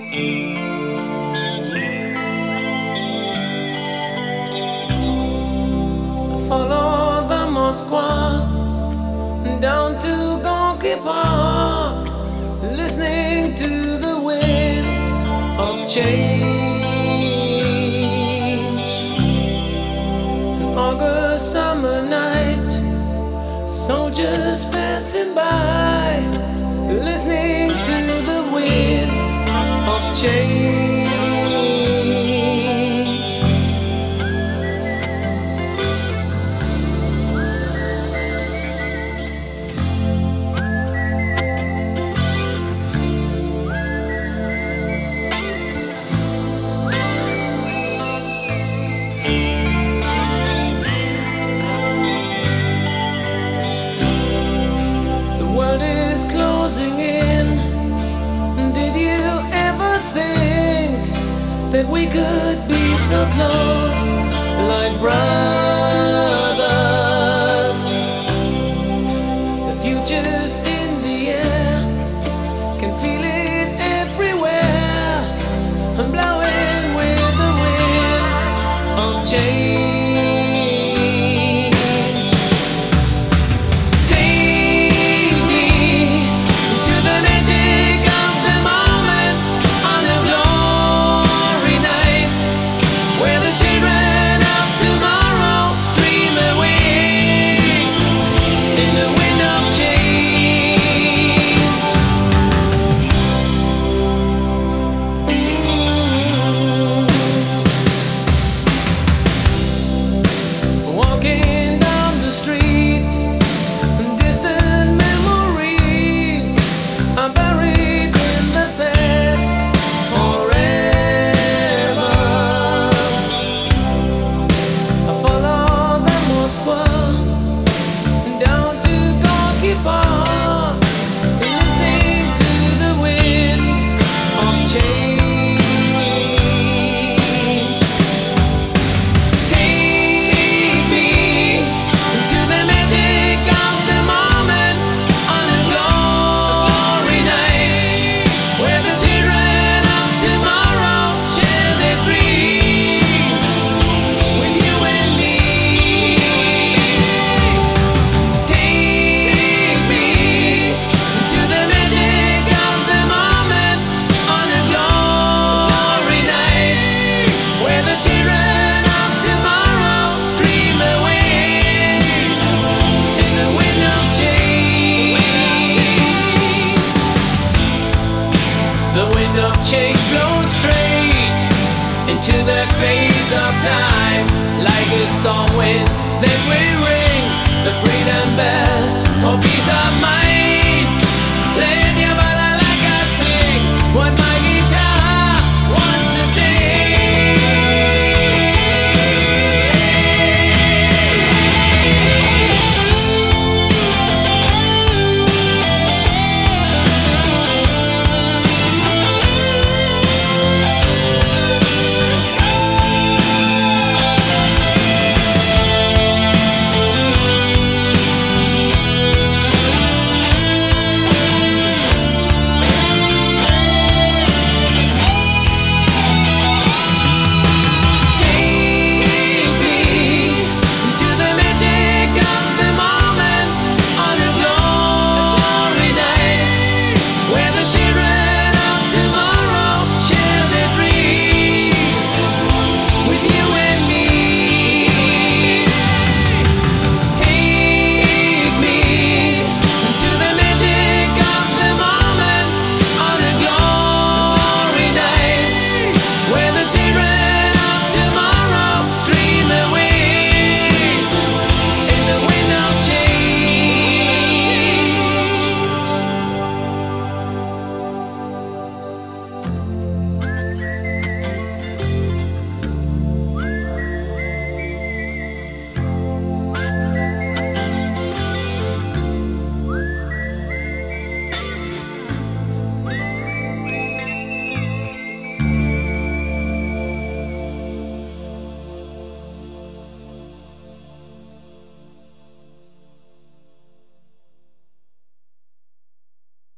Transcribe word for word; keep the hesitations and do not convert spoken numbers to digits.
Follow the Moskva down to Gorky Park, listening to the wind of change. An August summer night, soldiers passing by, listening to the wind of change. Closing in. Did you ever think that we could be so close, like brothers? The future's in the air, can feel it everywhere. I'm blowing with the wind of change. Change blows straight into the face of time, like a storm wind. Then we ring the freedom bell for peace of mind.